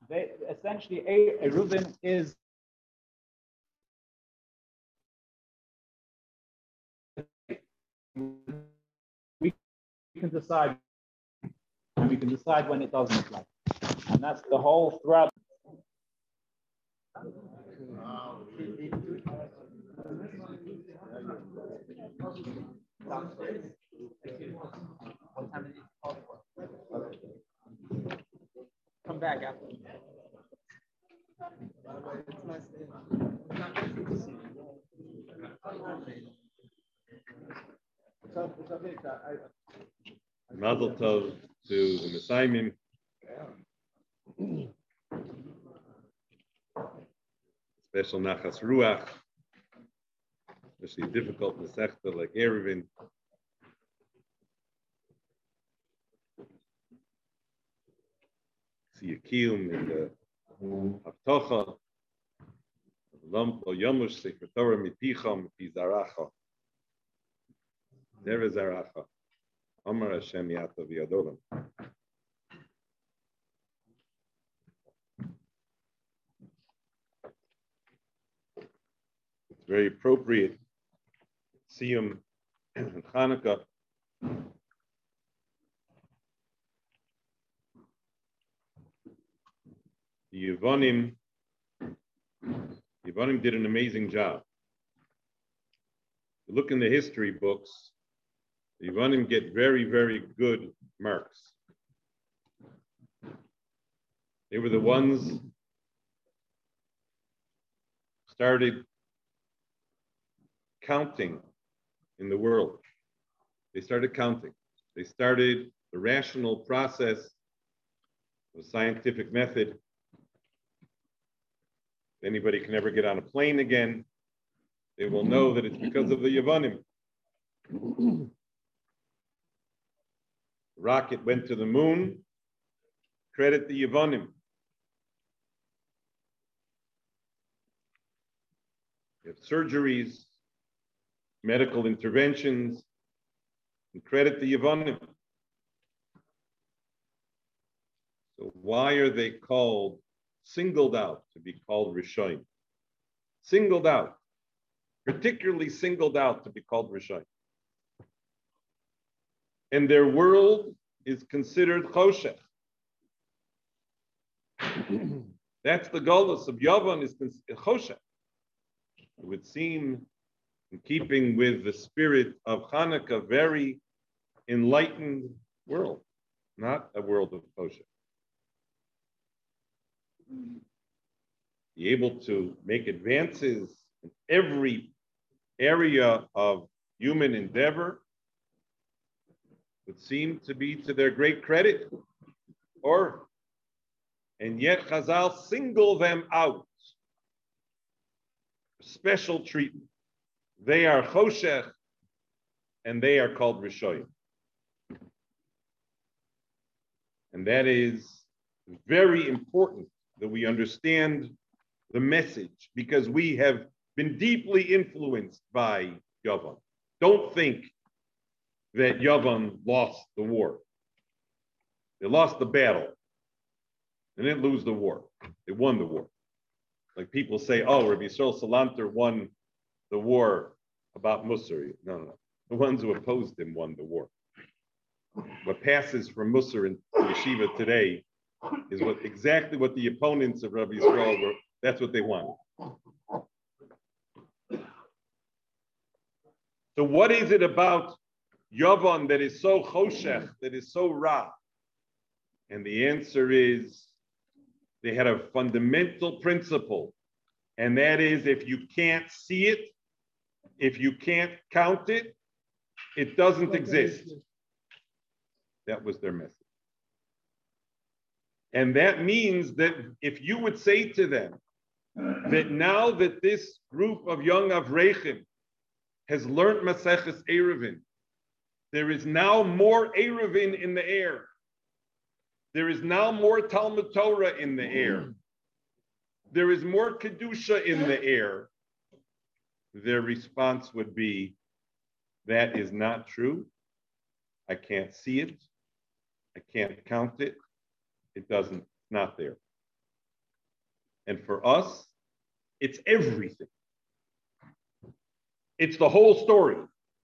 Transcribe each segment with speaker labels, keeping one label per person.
Speaker 1: They essentially Reuven is we can decide and we can decide when it doesn't apply. And that's the whole thread. Come back after.
Speaker 2: Mazel tov to the Messiahim. Special nachas ruach, especially difficult masechta like Eruvin. See a kiyum in the haftocha. Lampo yomush sefer Torah mipicham pizaracha. There is zaracha. Amar Hashem yatov yadolam. It's very appropriate. Siyum and Hanukkah. The Yevonim did an amazing job. You look in the history books, the Yevonim get very, very good marks. They were the ones started counting in the world. They started counting. They started the rational process of scientific method. If anybody can ever get on a plane again, they will know that it's because of the Yevonim. The rocket went to the moon, credit the Yevonim. You have surgeries, medical interventions, and credit the Yevonim. So why are they called, singled out to be called Rishonim? Singled out, particularly singled out to be called Rishonim. And their world is considered Choshech. That's the Golus of Yavan, is Choshech. It would seem, in keeping with the spirit of Hanukkah, very enlightened world, not a world of Choshech. Be able to make advances in every area of human endeavor would seem to be to their great credit. And yet Chazal single them out. Special treatment. They are Choshech and they are called Rishoyim. And that is very important that we understand the message, because we have been deeply influenced by Yavan. Don't think that Yavan lost the war. They lost the battle. They didn't lose the war. They won the war. Like people say, oh, Rabbi Yisrael Salanter won the war about Musar. No. The ones who opposed him won the war. What passes for Musar in Yeshiva today is exactly what the opponents of Rabbi Yisrael were. That's what they want. So what is it about Yavan that is so choshech, that is so ra? And the answer is they had a fundamental principle, and that is if you can't see it, if you can't count it, it doesn't exist. That was their message. And that means that if you would say to them that now that this group of young Avrechim has learned Maseches Eruvin, there is now more Eruvin in the air. There is now more Talmud Torah in the air. There is more Kedusha in the air. Their response would be, that is not true. I can't see it. I can't count it. It doesn't, not there. And for us, it's everything. It's the whole story.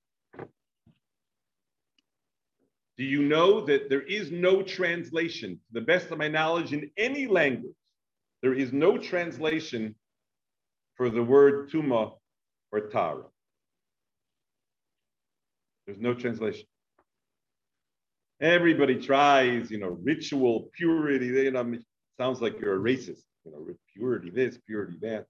Speaker 2: Do you know that there is no translation, to the best of my knowledge, in any language? There is no translation for the word tuma or tara. There's no translation. Everybody tries, ritual, purity. Sounds like you're a racist. Purity this, purity that.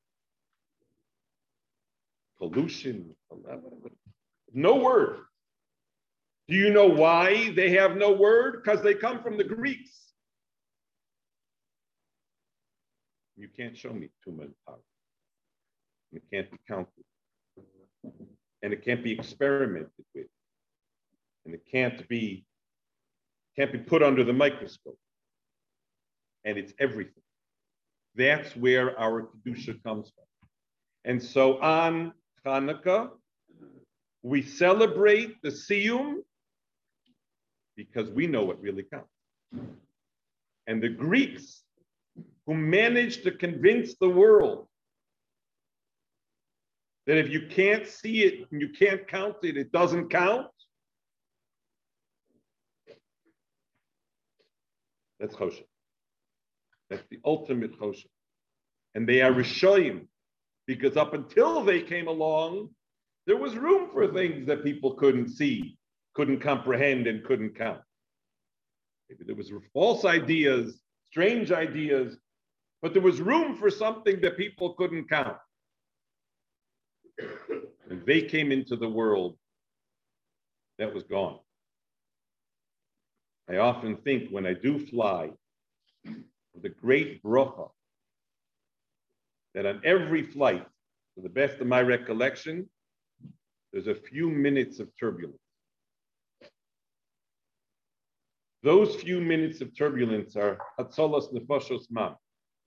Speaker 2: Pollution. No word. Do you know why they have no word? Because they come from the Greeks. You can't show me tuma and tara. It can't be counted. And it can't be experimented with. And it can't be put under the microscope. And it's everything. That's where our Kedusha comes from. And so on Hanukkah, we celebrate the Siyum because we know what really counts. And the Greeks, who managed to convince the world that if you can't see it and you can't count it, it doesn't count. That's Choshen. That's the ultimate Choshen. And they are Rishoyim, because up until they came along, there was room for things that people couldn't see, couldn't comprehend, and couldn't count. Maybe there was false ideas, strange ideas, but there was room for something that people couldn't count. And they came into the world, that was gone. I often think when I do fly, the great bracha, that on every flight, to the best of my recollection, there's a few minutes of turbulence. Those few minutes of turbulence are Hatzalas Nefashos Mam.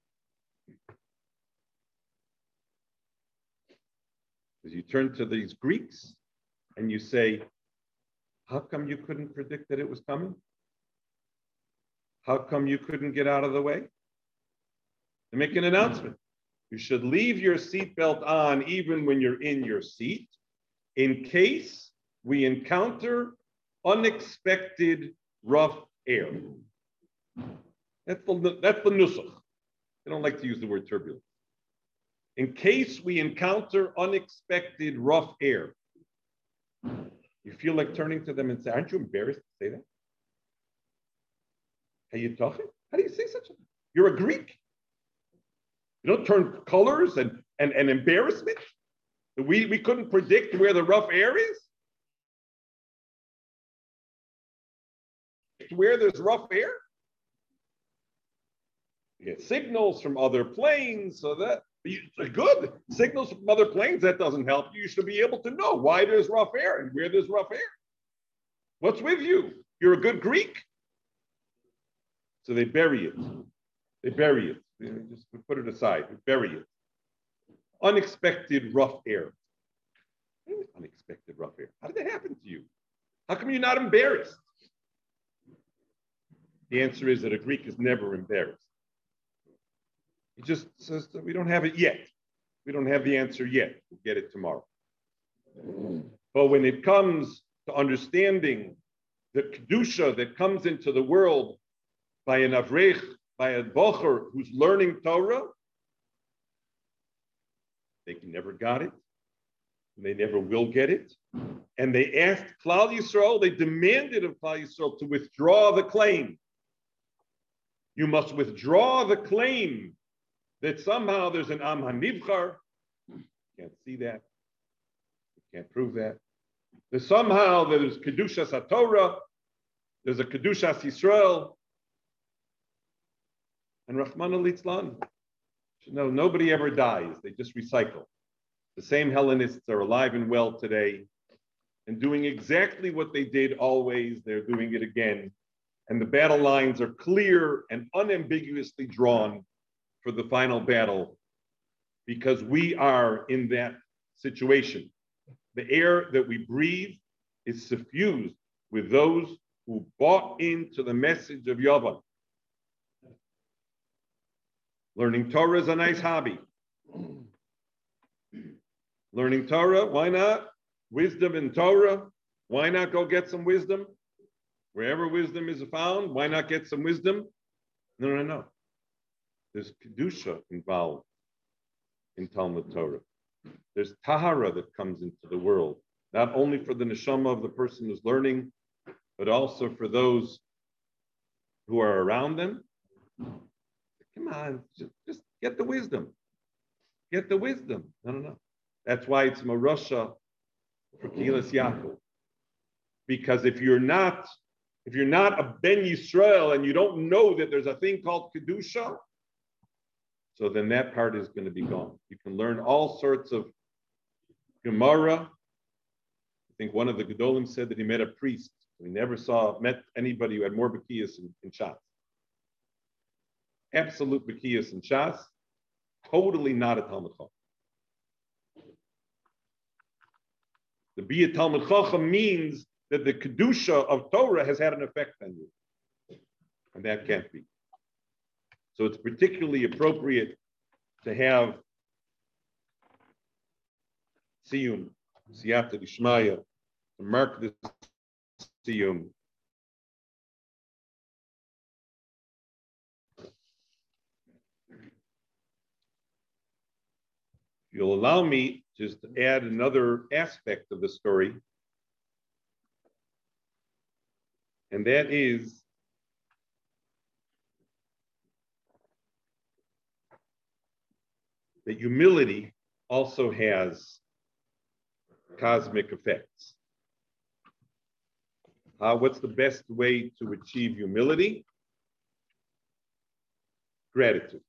Speaker 2: As you turn to these Greeks and you say, how come you couldn't predict that it was coming? How come you couldn't get out of the way? They make an announcement. You should leave your seatbelt on even when you're in your seat, in case we encounter unexpected rough air. That's the nusach. I don't like to use the word turbulence. In case we encounter unexpected rough air, you feel like turning to them and say, aren't you embarrassed to say that? Are you talking? How do you say such a thing? You're a Greek. You don't turn colors and embarrassment. We couldn't predict where the rough air is. Where there's rough air. You get signals from other planes, so that good. Signals from other planes, that doesn't help you. You should be able to know why there's rough air and where there's rough air. What's with you? You're a good Greek. So they bury it. They bury it. They just put it aside. They bury it. Unexpected rough air. Unexpected rough air. How did that happen to you? How come you're not embarrassed? The answer is that a Greek is never embarrassed. He just says that we don't have it yet. We don't have the answer yet. We'll get it tomorrow. But when it comes to understanding the Kedusha that comes into the world by an Avrech, by a Bocher who's learning Torah, they never got it. And they never will get it. And they asked Klal Yisrael, they demanded of Klal Yisrael to withdraw the claim. You must withdraw the claim that somehow there's an Am HaNivchar. Can't see that. Can't prove that. That somehow there's Kedushas HaTorah. There's a Kedushas Yisrael. And Rahman al-Litzlan. No, nobody ever dies. They just recycle. The same Hellenists are alive and well today and doing exactly what they did always. They're doing it again. And the battle lines are clear and unambiguously drawn for the final battle because we are in that situation. The air that we breathe is suffused with those who bought into the message of Yavan. Learning Torah is a nice hobby. Learning Torah, why not? Wisdom in Torah, why not go get some wisdom? Wherever wisdom is found, why not get some wisdom? No. There's Kedusha involved in Talmud Torah. There's Tahara that comes into the world, not only for the neshama of the person who's learning, but also for those who are around them. Come on, just get the wisdom. Get the wisdom. No. That's why it's Marusha for Kehilas Yaakov. Because if you're not a Ben Yisrael and you don't know that there's a thing called Kedusha, so then that part is going to be gone. You can learn all sorts of Gemara. I think one of the Gedolim said that he met a priest. He never met anybody who had more Bekiyas in Shas. Absolute Bekiyas in Shas. Totally not a Talmud Chacham. To be a Talmud Chacham means that the Kedusha of Torah has had an effect on you. And that can't be. So it's particularly appropriate to have Siyum, Siyata Dishmaya, to mark this Siyum. If you'll allow me just to add another aspect of the story, and that is that humility also has cosmic effects. What's the best way to achieve humility? Gratitude.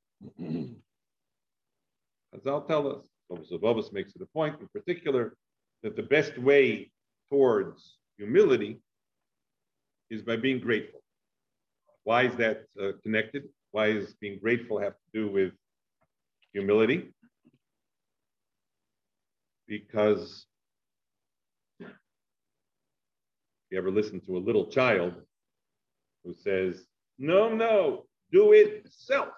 Speaker 2: As I'll tell us, Zobovus makes it a point in particular that the best way towards humility is by being grateful. Why is that connected? Why does being grateful have to do with humility? Because you ever listen to a little child who says, no, do it self.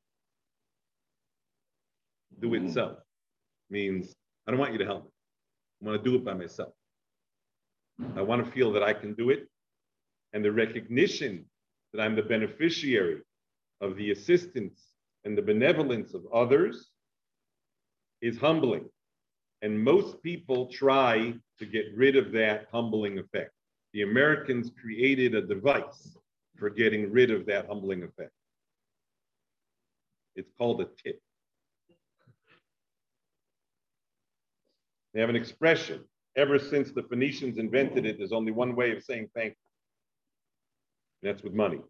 Speaker 2: Do it self means I don't want you to help me. I want to do it by myself. I want to feel that I can do it. And the recognition that I'm the beneficiary of the assistance and the benevolence of others is humbling. And most people try to get rid of that humbling effect. The Americans created a device for getting rid of that humbling effect. It's called a tip. They have an expression. Ever since the Phoenicians invented it, there's only one way of saying thank you. And that's with money.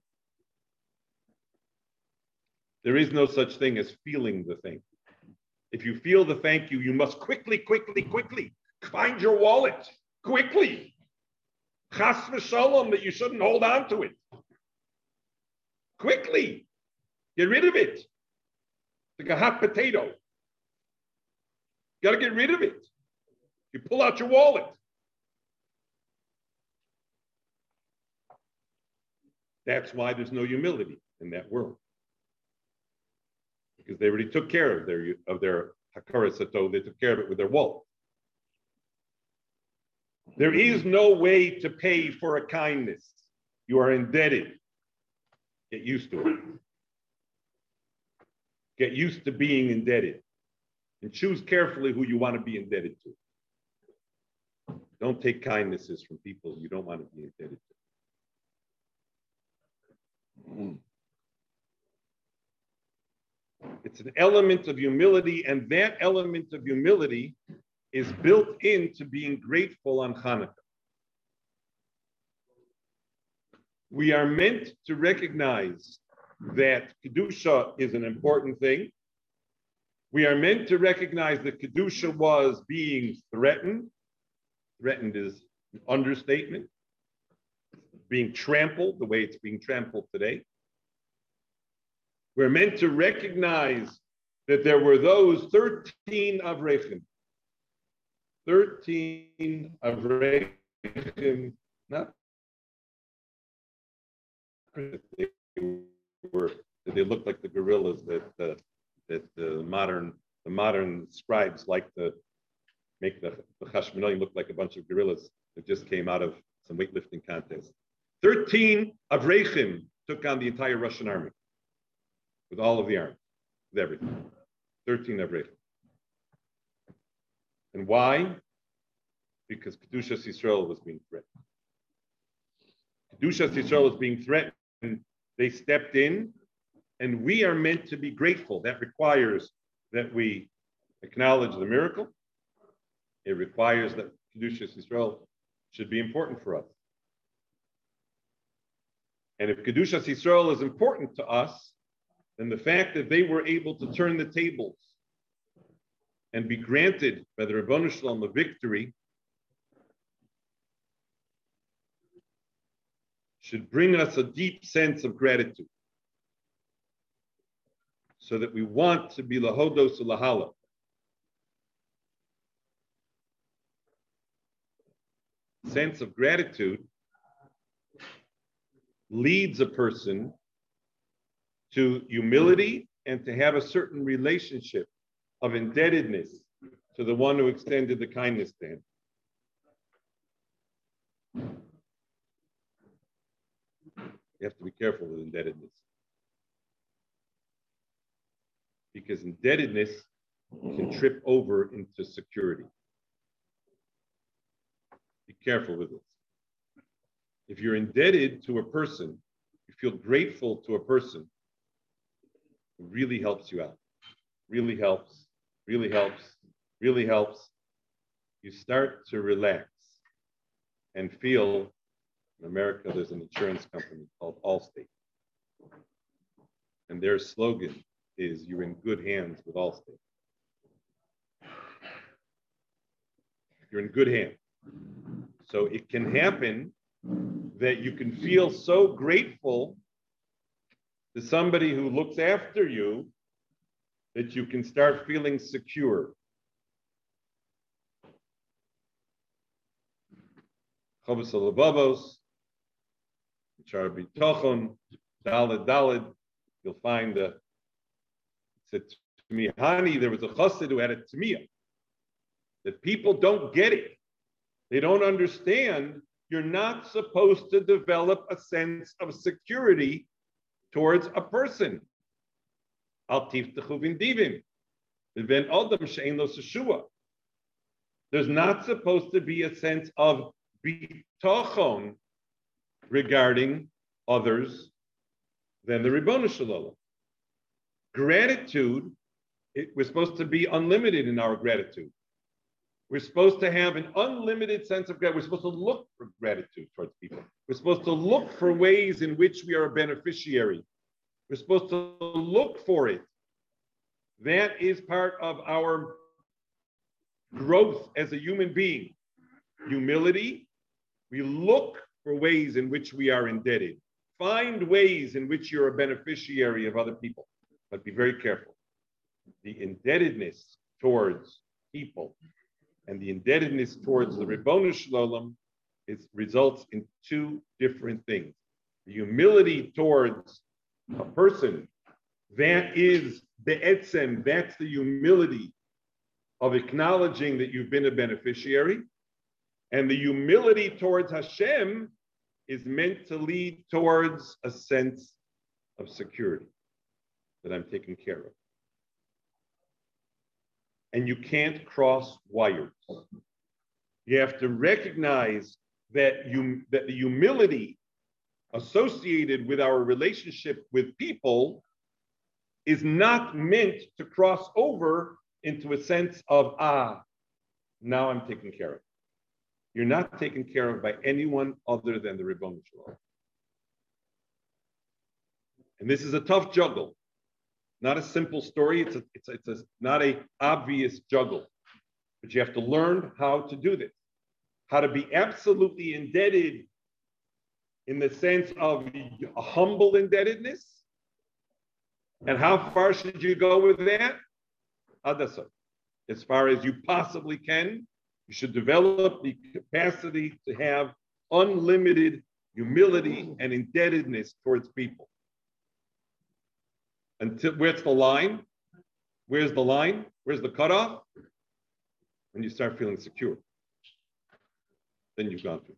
Speaker 2: There is no such thing as feeling the thank you. If you feel the thank you, you must quickly find your wallet. Quickly. Chas v'shalom, that you shouldn't hold on to it. Quickly. Get rid of it. Like a hot potato. You got to get rid of it. You pull out your wallet. That's why there's no humility in that world. Because they already took care of their hakara sato, they took care of it with their wallet. There is no way to pay for a kindness. You are indebted. Get used to it. Get used to being indebted. And choose carefully who you want to be indebted to. Don't take kindnesses from people you don't want to be indebted to. It's an element of humility, and that element of humility is built into being grateful on Hanukkah. We are meant to recognize that Kedusha is an important thing. We are meant to recognize that Kedusha was being threatened. Threatened is an understatement. Being trampled the way it's being trampled today. We're meant to recognize that there were those 13 Avrechim. 13 Avrechim, not that that they look like the gorillas that the modern scribes like to make the Chashmonaim look like a bunch of gorillas that just came out of some weightlifting contest. 13 Avrechim took on the entire Russian army with all of the army, with everything. 13 Avrechim. And why? Because Kedushas Yisrael was being threatened. Kedushas Yisrael was being threatened. They stepped in, and we are meant to be grateful. That requires that we acknowledge the miracle. It requires that Kedushas Yisrael should be important for us. And if Kedushas Yisrael is important to us, then the fact that they were able to turn the tables and be granted by the Ribono Shel Olam a victory should bring us a deep sense of gratitude, so that we want to be lahodos lahala. Sense of gratitude leads a person to humility and to have a certain relationship of indebtedness to the one who extended the kindness to him. You have to be careful with indebtedness, because indebtedness can trip over into security. Be careful with this. If you're indebted to a person, you feel grateful to a person, it really helps you out. Really helps, really helps, really helps. You start to relax and feel. In America, there's an insurance company called Allstate. And their slogan is, "You're in good hands with Allstate." You're in good hands. So it can happen that you can feel so grateful to somebody who looks after you that you can start feeling secure. Chavos Alababos, Shar Bitochon, Daled, you'll find it's a Tmihani. There was a chassid who had a Tmiyah, that people don't get it. They don't understand. You're not supposed to develop a sense of security towards a person. Al tiftachu v'ndivim, v'ven adam she'ein lo seshua. There's not supposed to be a sense of bitachon regarding others than the Ribono Shel Olam. Gratitude, we're supposed to be unlimited in our gratitude. We're supposed to have an unlimited sense of gratitude. We're supposed to look for gratitude towards people. We're supposed to look for ways in which we are a beneficiary. We're supposed to look for it. That is part of our growth as a human being. Humility. We look for ways in which we are indebted. Find ways in which you're a beneficiary of other people. But be very careful. The indebtedness towards people and the indebtedness towards the Ribono Shel Olam results in two different things. The humility towards a person, that is be'etzem, that's the humility of acknowledging that you've been a beneficiary. And the humility towards Hashem is meant to lead towards a sense of security, that I'm taken care of. And you can't cross wires. You have to recognize that the humility associated with our relationship with people is not meant to cross over into a sense of, now I'm taken care of. You're not taken care of by anyone other than the Ribono Shel Olam. And this is a tough juggle. Not a simple story. It's not a obvious juggle, but you have to learn how to do this, how to be absolutely indebted in the sense of a humble indebtedness. And how far should you go with that? Adasa. As far as you possibly can, you should develop the capacity to have unlimited humility and indebtedness towards people. until where's the line? Where's the line? Where's the cutoff? When you start feeling secure, then you've gone through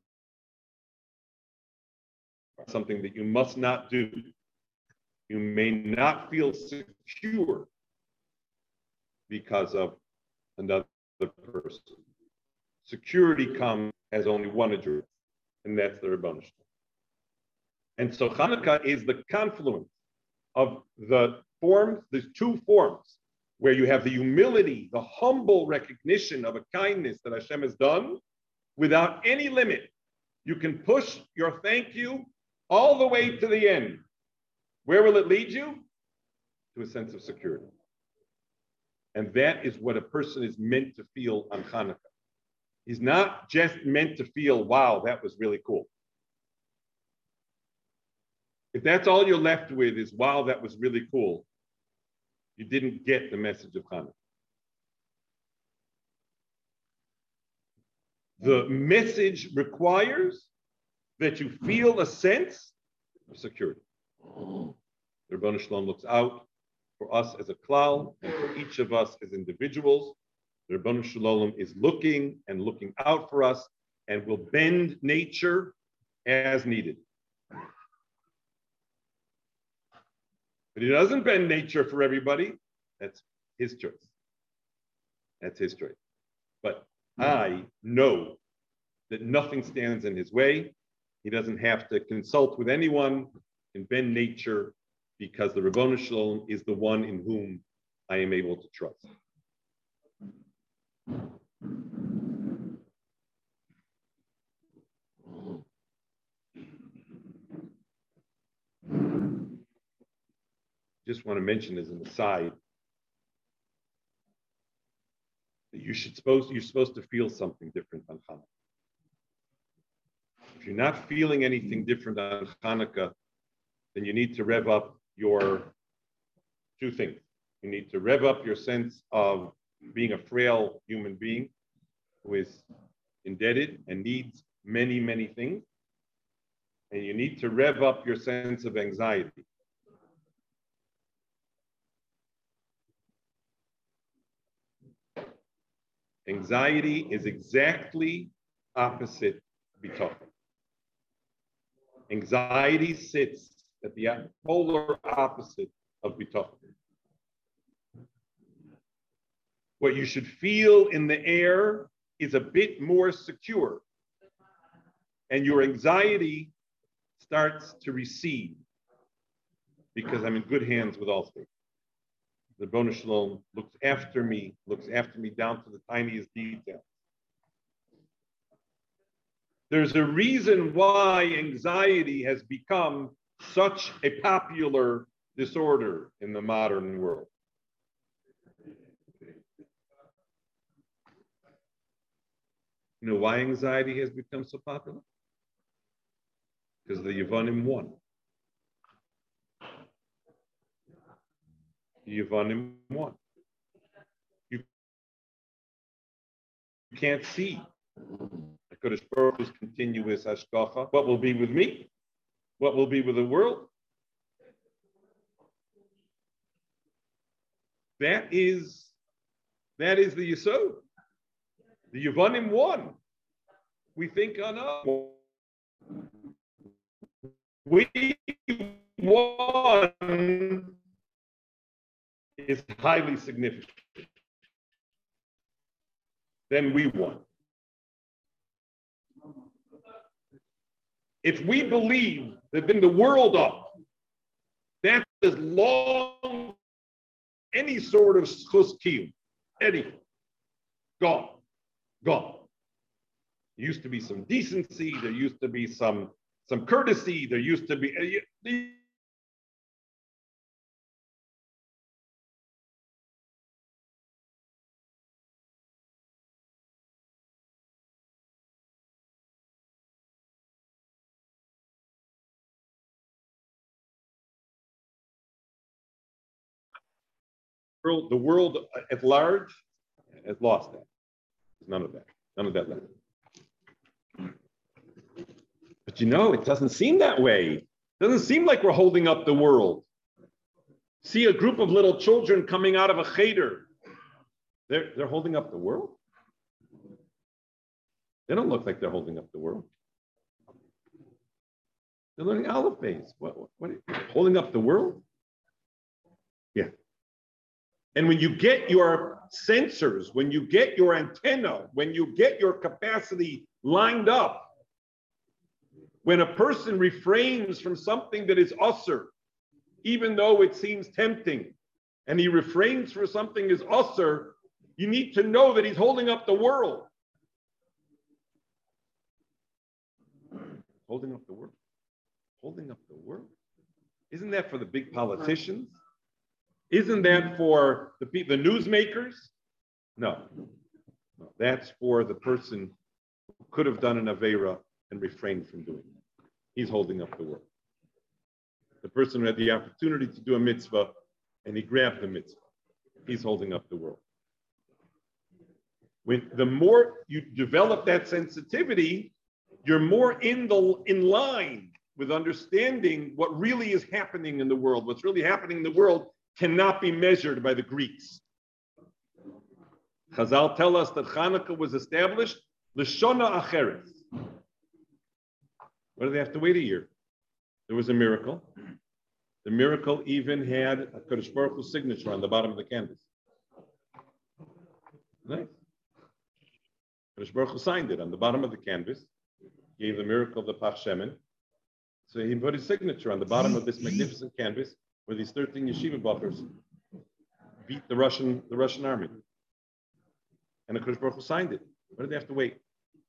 Speaker 2: something that you must not do. You may not feel secure because of another person. Security comes as only one address, and that's the Rebbeinu Shalom. And so Hanukkah is the confluence of the forms, there's two forms, where you have the humility, the humble recognition of a kindness that Hashem has done without any limit. You can push your thank you all the way to the end. Where will it lead you? To a sense of security. And that is what a person is meant to feel on Hanukkah. He's not just meant to feel, wow, that was really cool. If that's all you're left with is, wow, that was really cool, you didn't get the message of Hanukkah. The message requires that you feel a sense of security. The Rebbeinu Shalom looks out for us as a klal and for each of us as individuals. The Rebbeinu Shalom is looking and looking out for us and will bend nature as needed. But he doesn't bend nature for everybody. That's his choice. That's his choice. But I know that nothing stands in his way. He doesn't have to consult with anyone and bend nature because the Rebbeinu Shalom is the one in whom I am able to trust. Just want to mention as an aside that you're supposed to feel something different on Hanukkah. If you're not feeling anything different on Hanukkah, then you need to rev up your two things. You need to rev up your sense of being a frail human being who is indebted and needs many, many things. And you need to rev up your sense of anxiety. Anxiety is exactly opposite bitachon. Anxiety sits at the polar opposite of bitachon. What you should feel in the air is a bit more secure, and your anxiety starts to recede because I'm in good hands with all things. The Rebbeinu Shalom looks after me down to the tiniest detail. There's a reason why anxiety has become such a popular disorder in the modern world. You know why anxiety has become so popular? Because the Yevanim won. Yevanim won. You can't see HaKadosh Baruch Hu's continuous hashgacha. What will be with me? What will be with the world? That is the Yesod. The Yevanim won. We think, oh no. We won is highly significant. Then we won. If we believe that in the world up, that's as long any sort of schus kiyum, anything, gone. There used to be some decency, there used to be some courtesy, there used to be the world at large has lost that. There's none of that. None of that left. But you know, it doesn't seem that way. It doesn't seem like we're holding up the world. See a group of little children coming out of a cheder. They're holding up the world. They don't look like they're holding up the world. They're learning Aleph Beis. What holding up the world? Yeah. And when you get your sensors, when you get your antenna, when you get your capacity lined up, when a person refrains from something that is usr, even though it seems tempting, and he refrains from something is usr, you need to know that he's holding up the world. Holding up the world. Holding up the world. Isn't that for the big politicians? Isn't that for the newsmakers? No. That's for the person who could have done an Aveira and refrained from doing it. He's holding up the world. The person who had the opportunity to do a mitzvah and he grabbed the mitzvah. He's holding up the world. The more you develop that sensitivity, you're more in line with understanding what really is happening in the world. What's really happening in the world cannot be measured by the Greeks. Chazal tell us that Hanukkah was established l'shona acheres. What do they have to wait a year? There was a miracle. The miracle even had a Kadosh Baruch Hu's signature on the bottom of the canvas. Nice. Kadosh Baruch Hu signed it on the bottom of the canvas. Gave the miracle of the Pach Shemen. So he put his signature on the bottom of this magnificent canvas where these 13 yeshiva buffers beat the Russian army. And the Kadosh Baruch Hu signed it. What did they have to wait?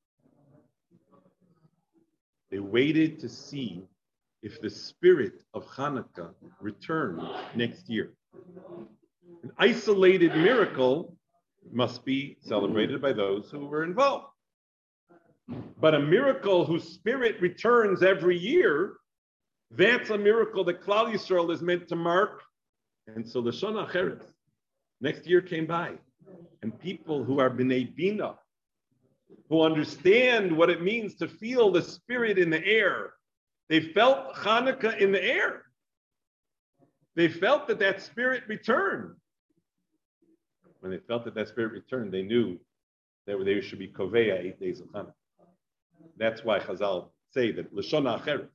Speaker 2: They waited to see if the spirit of Hanukkah returned next year. An isolated miracle must be celebrated by those who were involved. But a miracle whose spirit returns every year, that's a miracle that Klal Yisrael is meant to mark. And so the Shana Acheres, next year came by. And people who are B'nai Bina, who understand what it means to feel the spirit in the air, they felt Hanukkah in the air. They felt that spirit returned. When they felt that spirit returned, they knew that they should be Koveya 8 days of Hanukkah. That's why Chazal say that L'shona Acheres.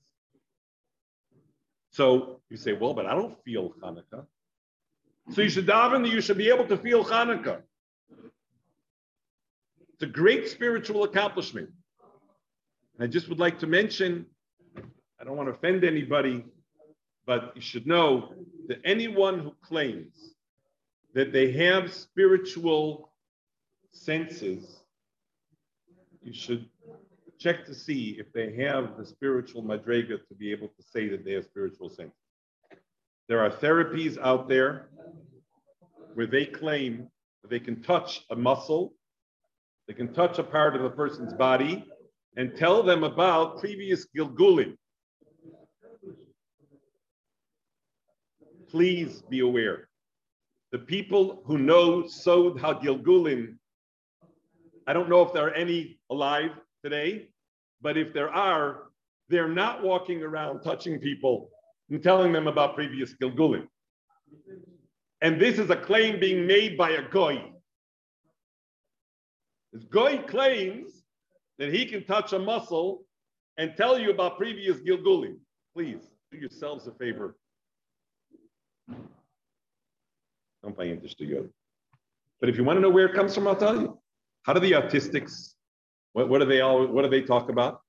Speaker 2: So you say, well, but I don't feel Hanukkah. So you should daven that you should be able to feel Hanukkah. It's a great spiritual accomplishment. I just would like to mention, I don't want to offend anybody, but you should know that anyone who claims that they have spiritual senses, you should check to see if they have the spiritual madrega to be able to say that they have spiritual senses. There are therapies out there where they claim that they can touch a muscle, they can touch a part of a person's body and tell them about previous Gilgulim. Please be aware. The people who know Sod HaGilgulim, I don't know if there are any alive today, but if there are, they're not walking around touching people and telling them about previous Gilgulim. And this is a claim being made by a Goy. This Goy claims that he can touch a muscle and tell you about previous Gilgulim. Please, do yourselves a favor. Don't buy into Shtuyot. But if you want to know where it comes from, I'll tell you. How do the autistics, what do they talk about?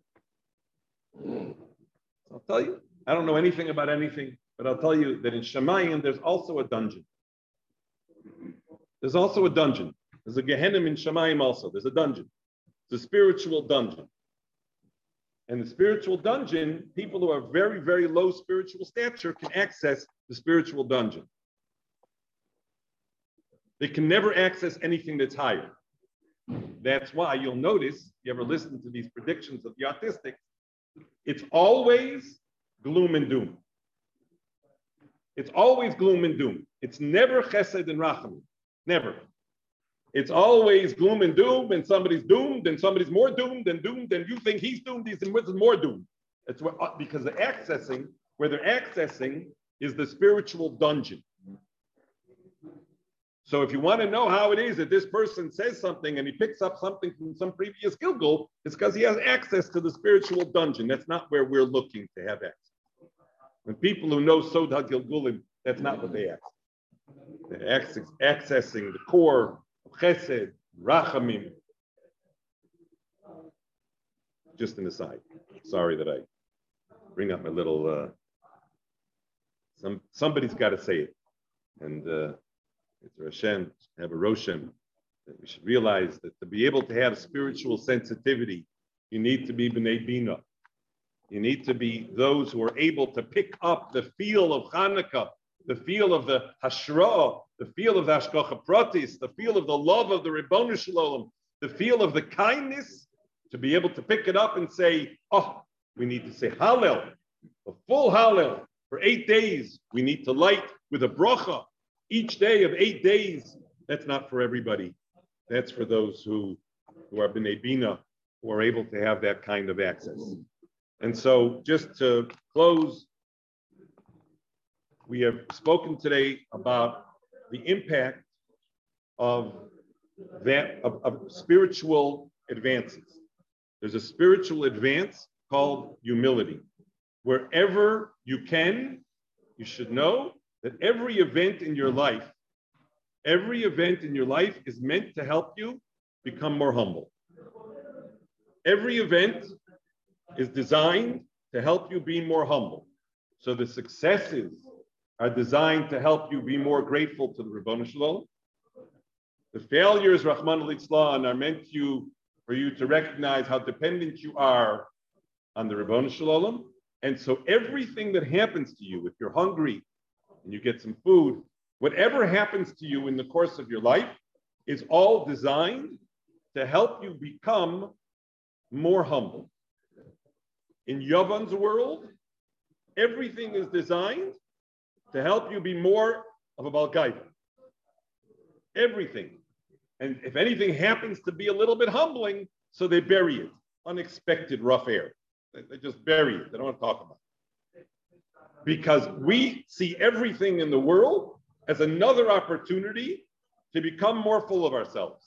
Speaker 2: I'll tell you. I don't know anything about anything, but I'll tell you that in Shemayim, there's also a dungeon. There's also a dungeon. There's a Gehenim in Shemayim also. There's a dungeon. It's a spiritual dungeon. And the spiritual dungeon, people who are very, very low spiritual stature can access the spiritual dungeon. They can never access anything that's higher. That's why you'll notice, you ever listen to these predictions of the autistics, it's always gloom and doom. It's always gloom and doom. It's never chesed and rachamim. Never. It's always gloom and doom, and somebody's doomed, and somebody's more doomed, and you think he's doomed, he's more doomed. It's what, because they're accessing, where they're accessing is the spiritual dungeon. So if you want to know how it is that this person says something and he picks up something from some previous Gilgul, it's because he has access to the spiritual dungeon. That's not where we're looking to have access. When people who know Sod HaGilgulim, that's not what they access. They're accessing the core of Chesed, Rachamim. Just an aside. Sorry that I bring up my little. Somebody's got to say it, and it's Hashem, have a Roshem. That we should realize that to be able to have spiritual sensitivity, you need to be B'nai Bina. You need to be those who are able to pick up the feel of Hanukkah, the feel of the Hashra, the feel of the Hashgacha Pratis, the feel of the love of the Ribono Shel Olam, the feel of the kindness, to be able to pick it up and say, oh, we need to say Hallel, a full Hallel for 8 days. We need to light with a bracha each day of 8 days. That's not for everybody. That's for those who are B'nai Bina, who are able to have that kind of access. And so just to close, we have spoken today about the impact of that, of spiritual advances. There's a spiritual advance called humility. Wherever you can, you should know that every event in your life is meant to help you become more humble. Every event is designed to help you be more humble. So the successes are designed to help you be more grateful to the Ribono Shel Olam. The failures, Rahman al-Islam, are meant for you to recognize how dependent you are on the Ribono Shel Olam. And so everything that happens to you, if you're hungry and you get some food, whatever happens to you in the course of your life is all designed to help you become more humble. In Yavan's world, everything is designed to help you be more of a Balgaiva. Everything. And if anything happens to be a little bit humbling, so they bury it. Unexpected rough air. They just bury it. They don't want to talk about it. Because we see everything in the world as another opportunity to become more full of ourselves.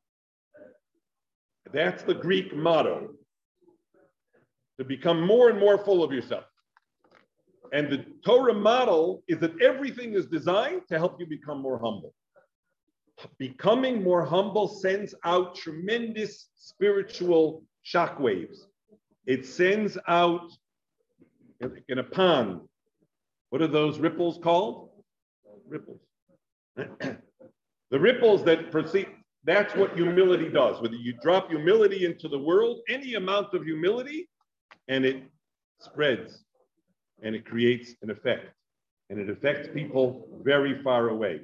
Speaker 2: That's the Greek motto. To become more and more full of yourself. And the Torah model is that everything is designed to help you become more humble. Becoming more humble sends out tremendous spiritual shockwaves. It sends out, in a pond, what are those ripples called? Ripples. The ripples that proceed, that's what humility does. Whether you drop humility into the world, any amount of humility, and it spreads, and it creates an effect. And it affects people very far away.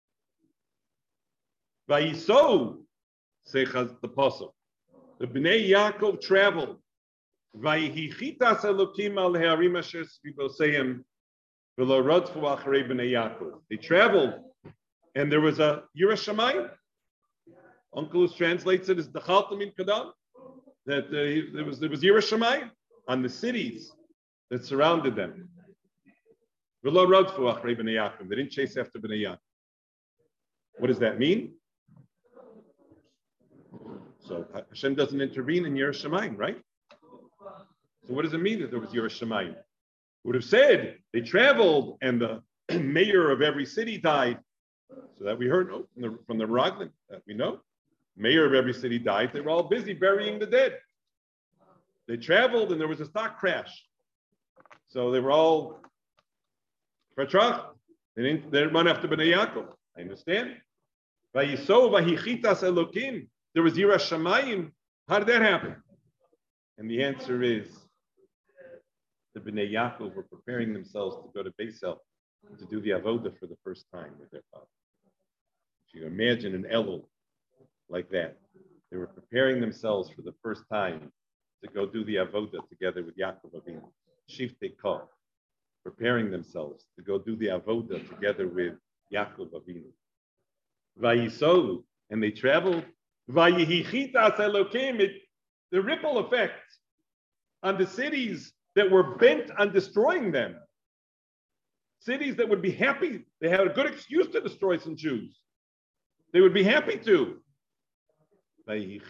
Speaker 2: Vayiso, says the apostle, the Bnei Yaakov traveled. Vayichitas Elokim al He'arim asher svivoseim v'lo rodfu acharei Bnei Yaakov. They traveled, and there was a Yiras Shamayim. Uncle translates it as the Chaltamin Kadam, that there was Yiras Shamayim on the cities that surrounded them. V'lo rodfu acharei Bnei Yaakov. They didn't chase after Bnei Yaakov. What does that mean? So Hashem doesn't intervene in Yiras Shamayim, right? So what does it mean that there was Yiras Shamayim? Would have said they traveled and the mayor of every city died. So that we heard from the Raglan that we know. Mayor of every city died. They were all busy burying the dead. They traveled and there was a stock crash. So they were all Fatrach. They didn't run after Bnei Yaakov. I understand. Vayiso vahichitas Elokim. There was Yiras Shamayim. How did that happen? And the answer is the Bnei Yaakov were preparing themselves to go to Beisel to do the Avodah for the first time with their father. If you imagine an Elul like that, they were preparing themselves for the first time to go do the Avodah together with Yaakov Avinu, Shiftei Kol, preparing themselves to go do the Avodah together with Yaakov Avinu. Vayisolu, and they traveled. Vayihichitas Elokim, the ripple effect on the cities that were bent on destroying them cities that would be happy. They had a good excuse to destroy some Jews. They would be happy to. That's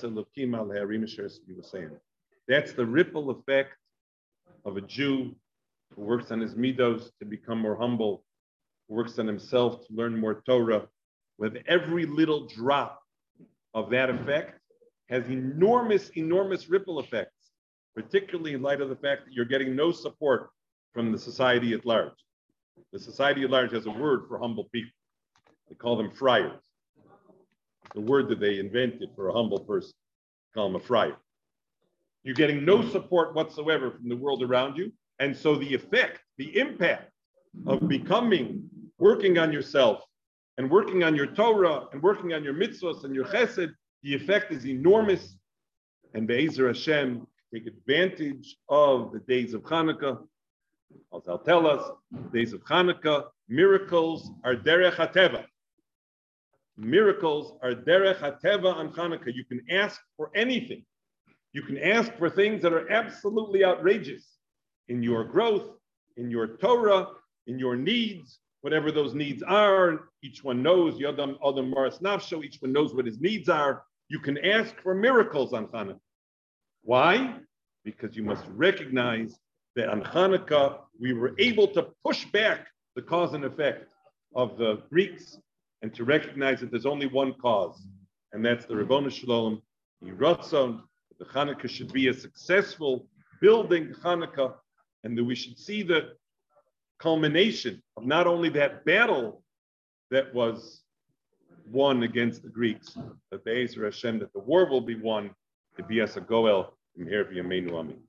Speaker 2: the ripple effect of a Jew who works on his midos to become more humble, who works on himself to learn more Torah. With every little drop of that effect has enormous, enormous ripple effects, particularly in light of the fact that you're getting no support from the society at large. The society at large has a word for humble people. They call them friars. The word that they invented for a humble person, call them a friar. You're getting no support whatsoever from the world around you. And so the effect, the impact of becoming, working on yourself and working on your Torah and working on your mitzvahs and your chesed, the effect is enormous. And Be'ezer Hashem, take advantage of the days of Hanukkah. As I'll tell us, days of Hanukkah, miracles are derech hateva. Miracles are derech hateva on Hanukkah. You can ask for anything. You can ask for things that are absolutely outrageous in your growth, in your Torah, in your needs, whatever those needs are. Each one knows, Yodam Adam Maras Nafsho, each one knows what his needs are. You can ask for miracles on Hanukkah. Why? Because you must recognize that on Hanukkah, we were able to push back the cause and effect of the Greeks and to recognize that there's only one cause, and that's the Ribono Shel Olam, Yiratzon. The Hanukkah should be a successful building Hanukkah, and that we should see the culmination of not only that battle that was won against the Greeks, but Be'ezer Hashem, that the war will be won to be as a goel from here v'yameinu amin.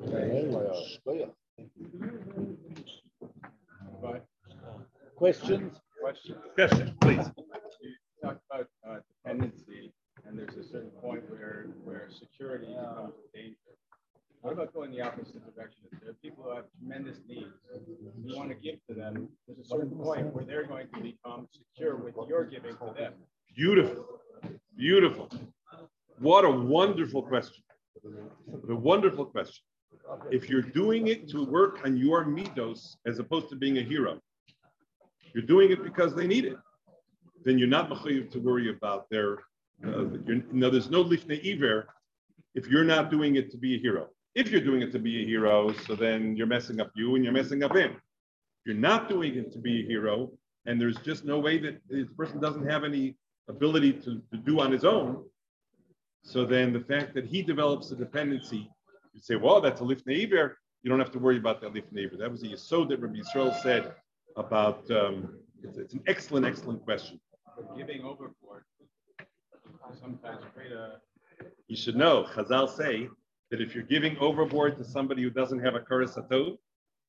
Speaker 1: Questions?
Speaker 2: Question, please.
Speaker 3: You talked about dependency, and there's a certain point where security becomes a danger. What about going the opposite direction? There are people who have tremendous needs. You want to give to them. There's a certain point where they're going to become secure with your giving to them.
Speaker 2: Beautiful, beautiful. What a wonderful question. What a wonderful question. If you're doing it to work on your midos as opposed to being a hero, you're doing it because they need it, then you're not mechuyev to worry about their, there's no lifnei iver if you're not doing it to be a hero. If you're doing it to be a hero, so then you're messing up you and you're messing up him. You're not doing it to be a hero, and there's just no way that this person doesn't have any ability to do on his own. So then the fact that he develops a dependency, you say, well, that's a lifnei iver. You don't have to worry about that lifnei iver. That was the yesod that Rabbi Yisrael said about, it's an excellent, excellent question.
Speaker 3: Giving overboard sometimes create a...
Speaker 2: You should know, Chazal say that if you're giving overboard to somebody who doesn't have a Karas HaTov,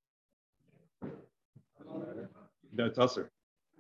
Speaker 2: no, it's usher.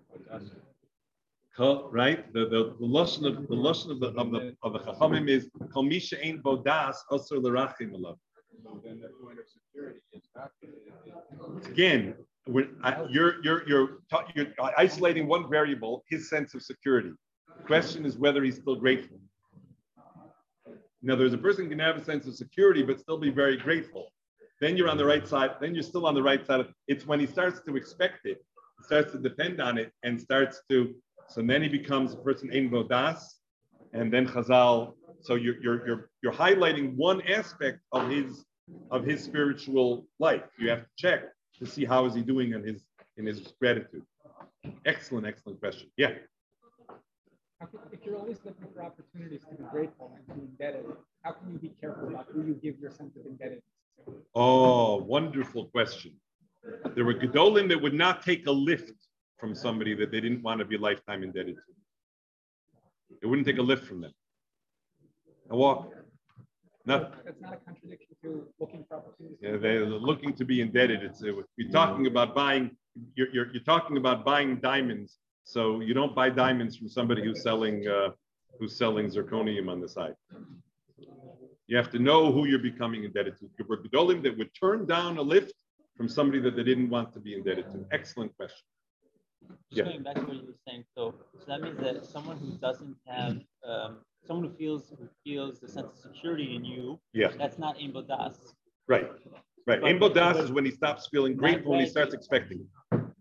Speaker 2: Right? The lashon of the Chachamim is Kol mi she'ein bo das asur l'rachim alav.
Speaker 3: So then the point of security is not.
Speaker 2: Again, you're isolating one variable, his sense of security. The question is whether he's still grateful. Now, there's a person who can have a sense of security but still be very grateful. Then you're on the right side. Then you're still on the right side. It's when he starts to expect it, starts to depend on it, and starts to. So then he becomes a person ein bodas, and then Chazal. So you're highlighting one aspect of his spiritual life. You have to check to see how is he doing in his gratitude. Excellent question. Yeah.
Speaker 4: If you're always looking for opportunities to be grateful and to be indebted, how can you be careful about who you give your sense of indebtedness to?
Speaker 2: Oh, wonderful question. There were Gedolim that would not take a lift from somebody that they didn't want to be lifetime indebted to. They wouldn't take a lift from them. A walk.
Speaker 4: That's not a contradiction to looking for opportunities.
Speaker 2: Yeah, they're looking to be indebted. You're talking about buying. You're talking about buying diamonds. So you don't buy diamonds from somebody who's selling zirconium on the side. You have to know who you're becoming indebted to. There were Gedolim that would turn down a lift from somebody that they didn't want to be indebted to. Excellent question.
Speaker 5: Just going back to what you were saying, so that means that someone who doesn't have, someone who feels the sense of security in you, that's not ein bodas.
Speaker 2: Right. Ein bodas is when he stops feeling grateful, when he starts expecting.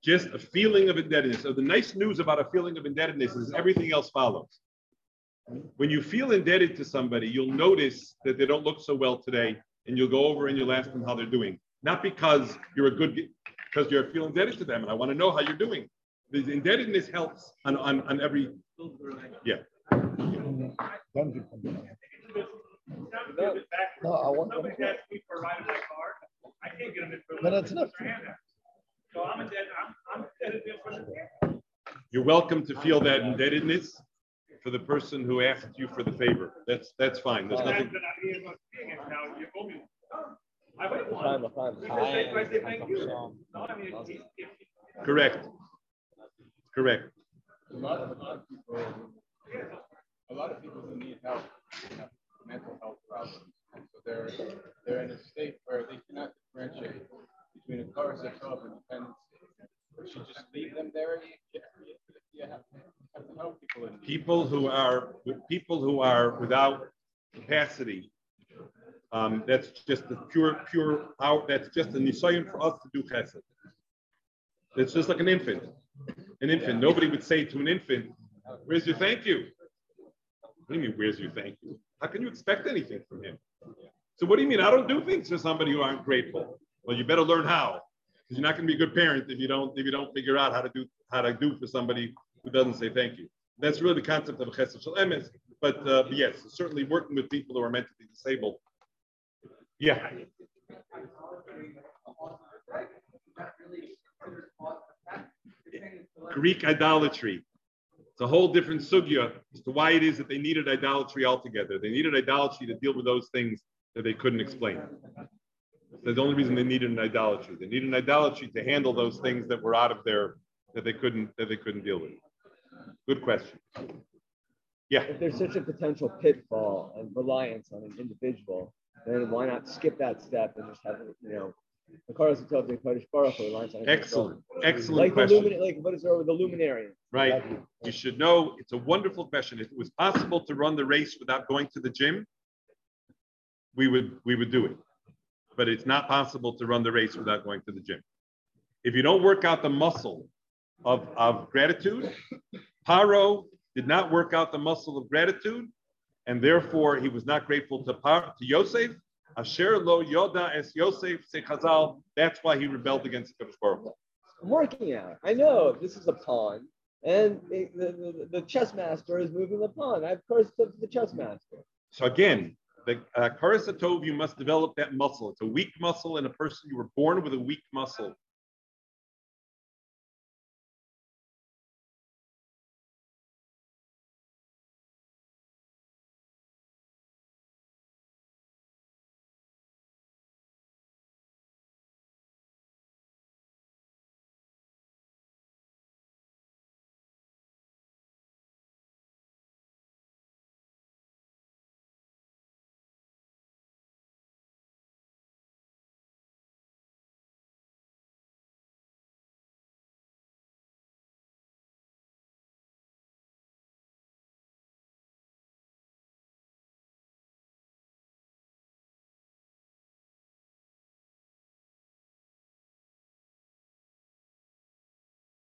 Speaker 2: just a feeling of indebtedness. So the nice news about a feeling of indebtedness is everything else follows. When you feel indebted to somebody, you'll notice that they don't look so well today, and you'll go over and you'll ask them how they're doing. Not because because you're feeling indebted to them, and I want to know how you're doing. The indebtedness helps on every, yeah.
Speaker 6: No, I want them. But that's enough.
Speaker 7: So I'm indebted for the.
Speaker 2: You're welcome to feel that indebtedness for the person who asked you for the favor. That's fine. There's nothing. Correct. Correct.
Speaker 3: A lot of people who need help have mental health problems, and so they're in a state where they cannot differentiate between a Koros Tov and dependency. We should just leave them there. You have to help people in need.
Speaker 2: People who are without capacity. That's just the pure out. That's just a nisayon for us to do chesed. It's just like an infant. An infant. Nobody would say to an infant, "Where's your thank you?" What do you mean, "Where's your thank you"? How can you expect anything from him? So what do you mean? I don't do things for somebody who aren't grateful. Well, you better learn how, because you're not going to be a good parent if you don't figure out how to do for somebody who doesn't say thank you. That's really the concept of a chesed shel emes. But yes, certainly working with people who are mentally disabled. Yeah. Greek idolatry. It's a whole different sugya as to why it is that they needed idolatry altogether. They needed idolatry to deal with those things that they couldn't explain. That's the only reason they needed an idolatry. They needed an idolatry to handle those things that were out of that they couldn't deal with. Good question. Yeah.
Speaker 8: If there's such a potential pitfall and reliance on an individual, then why not skip that step and just have, the Koros Tov, the Kodesh Baruch Hu reliance on.
Speaker 2: Excellent
Speaker 8: like
Speaker 2: question.
Speaker 8: What is there with the luminary?
Speaker 2: Right. You should know. It's a wonderful question. If it was possible to run the race without going to the gym, we would do it. But it's not possible to run the race without going to the gym. If you don't work out the muscle of gratitude, Paro did not work out the muscle of gratitude, and therefore he was not grateful to Yosef. Asher lo yoda es Yosef se Chazal. That's why he rebelled against the Kodesh Baruch Hu.
Speaker 8: I'm working out. I know this is a pawn, and the chess master is moving the pawn. I have Koros Tov to the chess master.
Speaker 2: So again, the Koros Tov, you must develop that muscle. It's a weak muscle in a person. You were born with a weak muscle.